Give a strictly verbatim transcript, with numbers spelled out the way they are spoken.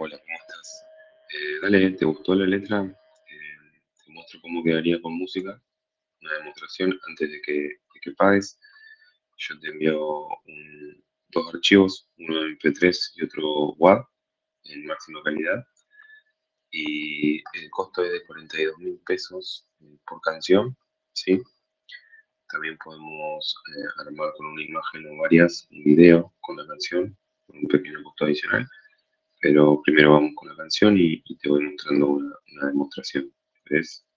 Hola, ¿cómo estás? Eh, dale, ¿te gustó la letra? Eh, te muestro cómo quedaría con música, una demostración antes de que, de que pagues. Yo te envío un- dos archivos, uno en M P tres y otro WAV en máxima calidad. Y el costo es de cuarenta y dos mil pesos eh, por canción, ¿sí? También podemos eh, armar con una imagen o varias un video con la canción, con un pequeño costo adicional. Pero primero vamos con la canción y, y te voy mostrando una, una demostración. ¿Ves?